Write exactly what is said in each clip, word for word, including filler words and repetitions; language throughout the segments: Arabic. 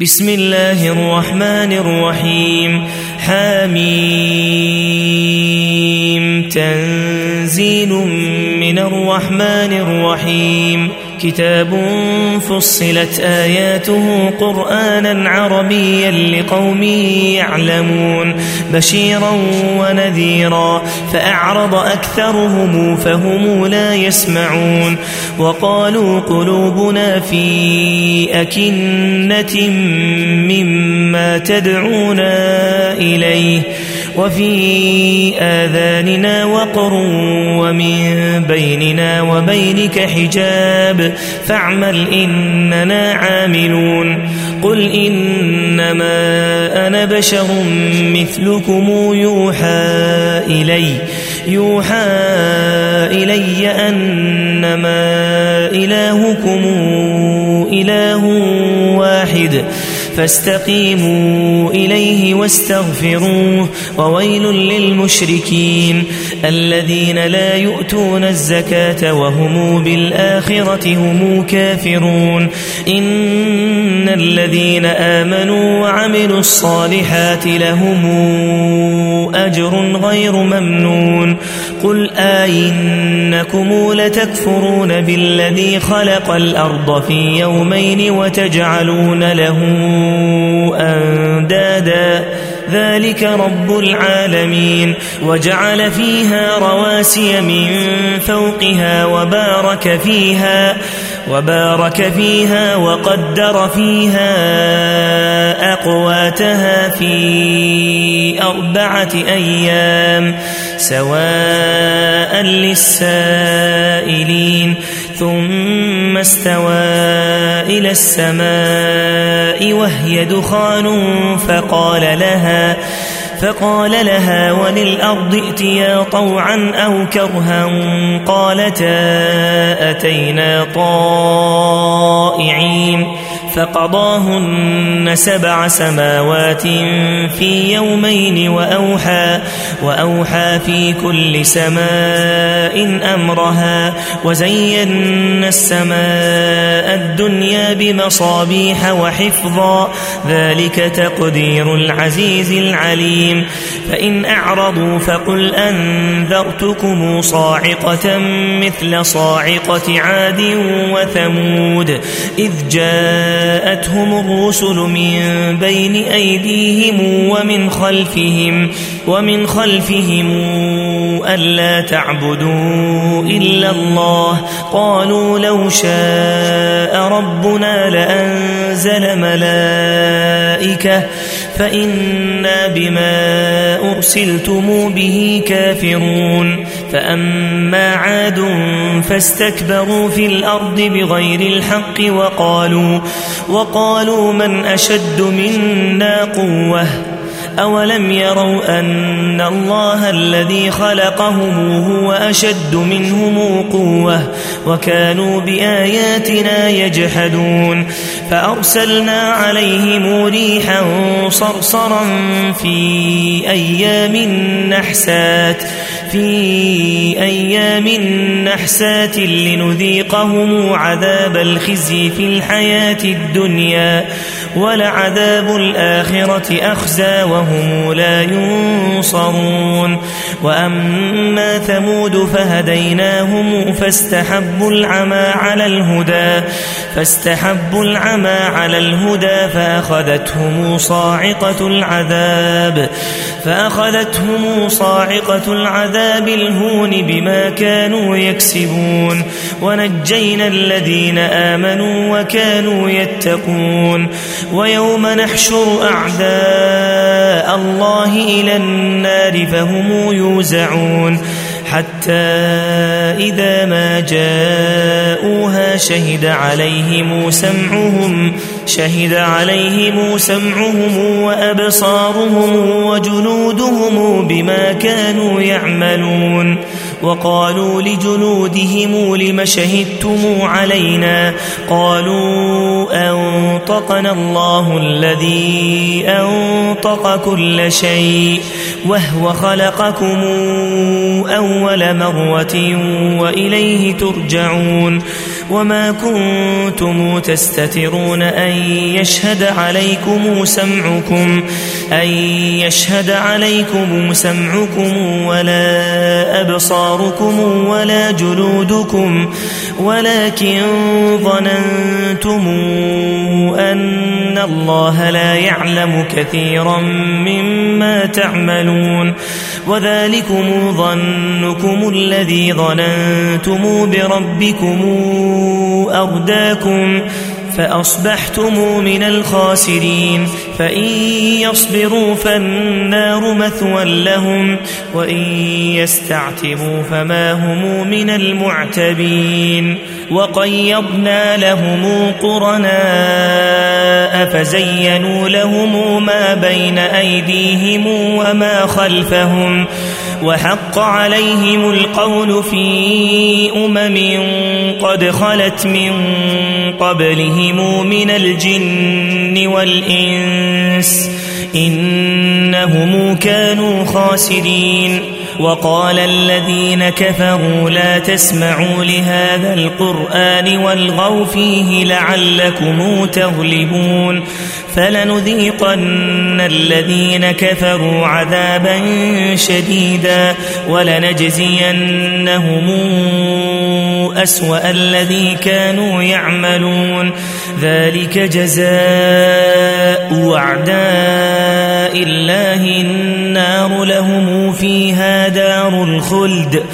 بسم الله الرحمن الرحيم حميم تنزيل من الرحمن الرحيم كتاب فصلت آياته قرآنا عربيا لقوم يعلمون بشيرا ونذيرا فأعرض أكثرهم فهم لا يسمعون وقالوا قلوبنا في أكنة مما تدعونا إليه وفي آذاننا وقر ومن بيننا وبينك حجاب فاعمل إننا عاملون قل إنما أنا بشر مثلكم يوحى إلي يوحى إلي أنما إلهكم إله واحد فاستقيموا إليه واستغفروه وويل للمشركين الذين لا يؤتون الزكاة وهم بالآخرة هم كافرون إن الذين آمنوا وعملوا الصالحات لهم أجر غير ممنون قل آئنكم لتكفرون بالذي خلق الأرض في يومين وتجعلون له أندادا ذلك رب العالمين وجعل فيها رواسي من فوقها وبارك فيها وبارك فيها وقدر فيها أقواتها في أربعة أيام سواء للسائلين ثم استوى إلى السماء وهي دخان فقال لها فقال لها وللأرض ائتيا طوعا أو كرها قالتا أتينا طائعين فقضاهن سبع سماوات في يومين وأوحى, وأوحى في كل سماء أمرها وزينا السماء الدنيا بمصابيح وحفظا ذلك تقدير العزيز العليم فإن أعرضوا فقل أنذرتكم صاعقة مثل صاعقة عاد وثمود إذ جاءتهم الرسل من بين أيديهم ومن خلفهم ومن خلفهم ألا تعبدوا إلا الله قالوا لو شاء ربنا لأنزل ملائكة فإنا بما أرسلتم به كافرون فأما عاد فاستكبروا في الأرض بغير الحق وقالوا, وقالوا من أشد منا قوة أولم يروا أن الله الذي خلقهم هو أشد منهم قوة وكانوا بآياتنا يجحدون فأرسلنا عليهم ريحا صرصرا في أيام نحسات في أيام نحسات لنذيقهم عذاب الخزي في الحياة الدنيا ولعذاب الآخرة أخزى وهم لا ينصرون وأما ثمود فهديناهم فاستحبوا العمى على الهدى فاستحبوا العمى على الهدى فأخذتهم صاعقة العذاب فأخذتهم صاعقة العذاب الهون بما كانوا يكسبون ونجينا الذين آمنوا وكانوا يتقون ويوم نحشر أعداء الله إلى النار فهم يوزعون حتى إذا ما جاءوها شهد عليهم سمعهم شهد عليهم سمعهم وأبصارهم وجلودهم بما كانوا يعملون وقالوا لجلودهم لم شهدتم علينا قالوا أنطقنا الله الذي أنطق كل شيء وهو خلقكم أول مرة وإليه ترجعون وما كنتم تستترون أن يشهد عليكم سمعكم أن يشهد عليكم سمعكم ولا أبصاركم ولا جلودكم ولكن ظننتم أن الله لا يعلم كثيرا مما تعملون وذلكم ظنكم الذي ظننتم بربكم أرداكم فأصبحتم من الخاسرين فإن يصبروا فالنار مثوى لهم وإن يستعتبوا فما هم من المعتبين وقيضنا لهم قرناء فزينوا لهم ما بين أيديهم وما خلفهم وحق عليهم القول في أمم قد خلت من قبلهم من الجن والإنس إنهم كانوا خاسرين وقال الذين كفروا لا تسمعوا لهذا القرآن والغوا فيه لعلكم تغلبون فلنذيقن الذين كفروا عذابا شديدا ولنجزينهم أسوأ الذي كانوا يعملون ذلك جزاء أعداء الله النار لهم فيها دار الخلد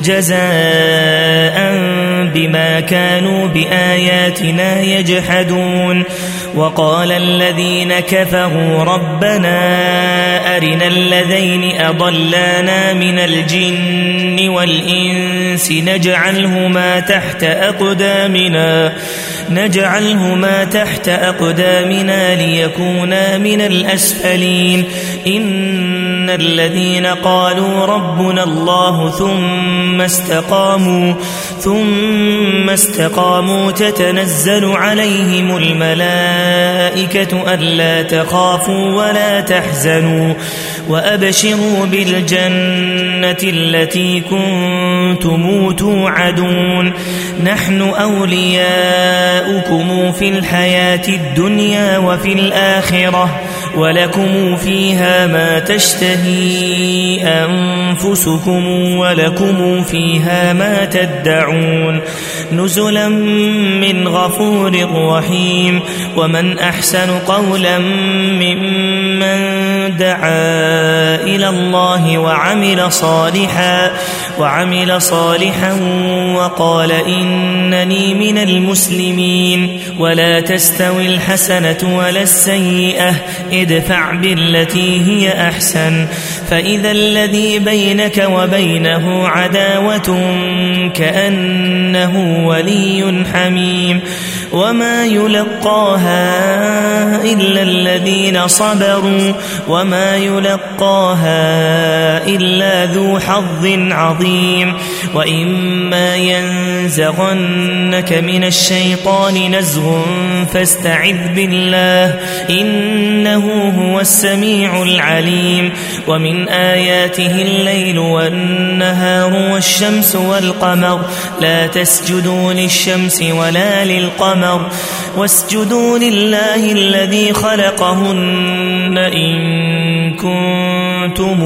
جزاء بما كانوا بآياتنا يجحدون وقال الذين كفروا ربنا أرنا الذين أضلانا من الجن والإنس نجعلهما تحت أقدامنا نجعلهما تحت أقدامنا ليكونا من الأسفلين إن الذين قالوا ربنا الله ثم استقاموا ثم استقاموا تتنزل عليهم الملائكة ألا تخافوا ولا تحزنوا وأبشروا بالجنة التي كنتم توعدون نحن أولياؤكم في الحياة الدنيا وفي الآخرة ولكم فيها ما تشتهي أنفسكم ولكم فيها ما تدعون نزلا من غفور رحيم ومن أحسن قولا ممن دعا إلى الله وعمل صالحا وعمل صالحا وقال إنني من المسلمين ولا تستوي الحسنة ولا السيئة ادفع بالتي هي أحسن فإذا الذي بينك وبينه عداوة كأنه ولي حميم وما يلقاها إلا الذين صبروا وما يلقاها إلا ذو حظ عظيم وإما ينزغنك من الشيطان نزغ فاستعذ بالله إنه هو السميع العليم ومن آياته الليل والنهار والشمس والقمر لا تسجدوا للشمس ولا للقمر واسجدوا لله الذي خلقهن إن كنتم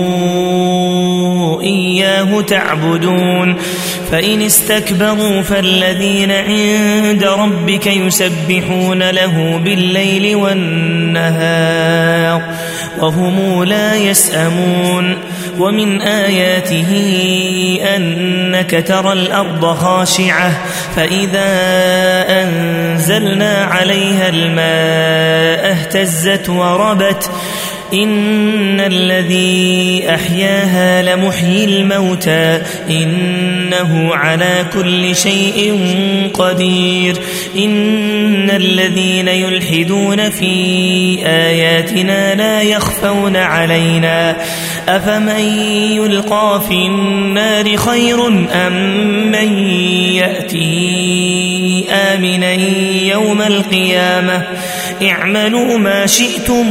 إياه تعبدون فإن استكبروا فالذين عند ربك يسبحون له بالليل والنهار وهم لا يسأمون ومن آياته أنك ترى الأرض خاشعة فإذا أنزلنا عليها الماء اهتزت وربت إن الذي أحياها لمحيي الموتى إنه على كل شيء قدير إن الذين يلحدون في آياتنا لا يخفون علينا أفمن يلقى في النار خير أم من يأتي آمنا يوم القيامة اعملوا ما شئتم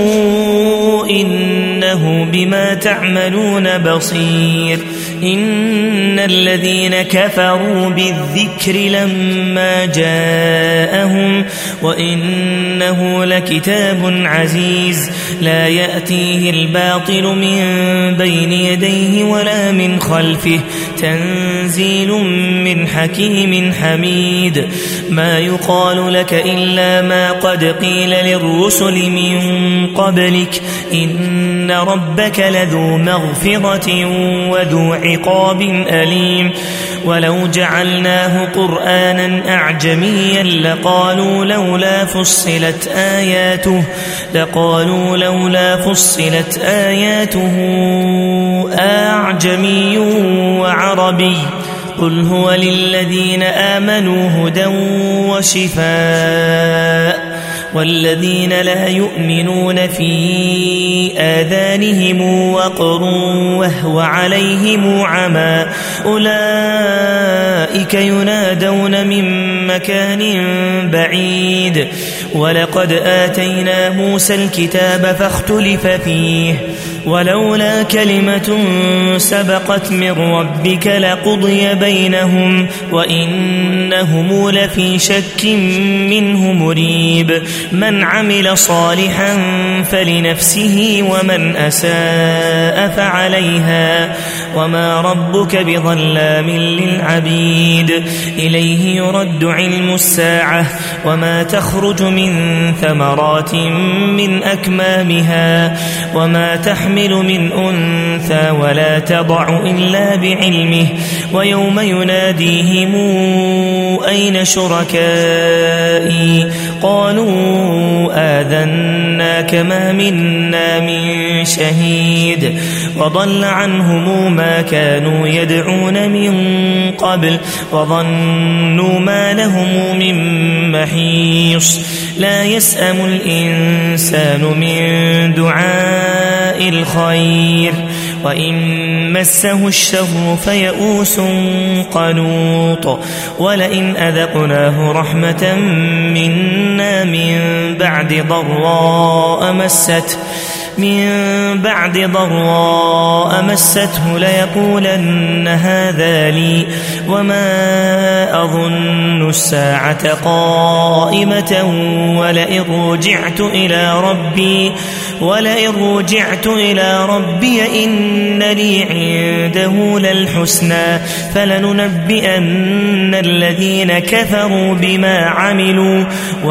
إنه بما تعملون بصير إن الذين كفروا بالذكر لما جاءهم وإنه لكتاب عزيز لا يأتيه الباطل من بين يديه ولا من خلفه تنزيل من حكيم حميد ما يقال لك إلا ما قد قيل للرسل من قبلك إن ربك لذو مغفرة وذو عقاب أليم ولو جعلناه قرآنا أعجميا لقالوا لولا فصلت آياته لقالوا لولا فصلت آياته أعجمي وعربي قل هو للذين آمنوا هدى وشفاء والذين لا يؤمنون في آذانهم وقر وهو عليهم عمى أولئك ينادون من مكان بعيد ولقد آتينا موسى الكتاب فاختلف فيه ولولا كلمة سبقت من ربك لقضي بينهم وإنهم لفي شك منه مريب من عمل صالحا فلنفسه ومن أساء فعليها وما ربك بظلام للعبيد إليه يرد علم الساعة وما تخرج من ثمرات من أكمامها وما تحمل من أنثى ولا تضع إلا بعلمه ويوم يناديهم أين شركائي قالوا آذناك ما منا من شهيد وضل عنهم ما كانوا يدعون من قبل وظنوا ما لهم من محيص لا يسأم الإنسان من دعاء الخير وإن مسه الشر فيئوس قنوط ولئن أذقناه رحمة منا من بعد ضراء مسته من بعد ضراء مسته ليقولن هذا لي وما أظن الساعة قائمة ولئن رجعت إلى ربي ولئن رجعت إلى ربي إن لي عنده للحسنى فلننبئن الذين كفروا بما عملوا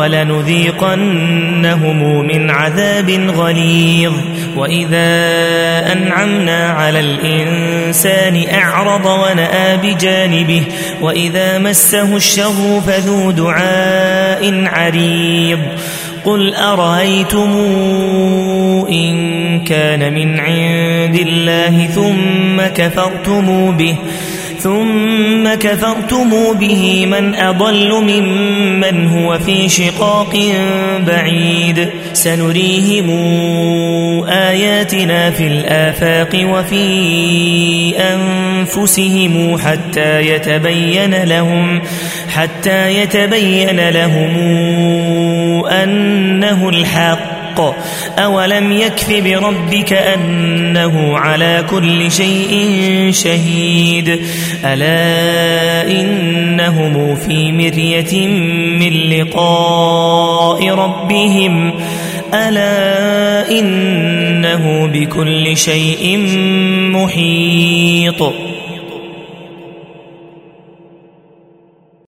ولنذيقنهم من عذاب غليظ وإذا أنعمنا على الإنسان أعرض ونأى بجانبه وإذا مسه الشر فذو دعاء عريض قل أرأيتم إن كان من عند الله ثم كفرتم به ثم كفرتم به من أضل ممن هو في شقاق بعيد سنريهم آياتنا في الآفاق وفي أنفسهم حتى يتبين لهم حتى يتبين لهم أنه الحق أولم يكف بربك أنه على كل شيء شهيد ألا إنهم في مرية من لقاء ربهم ألا إنه بكل شيء محيط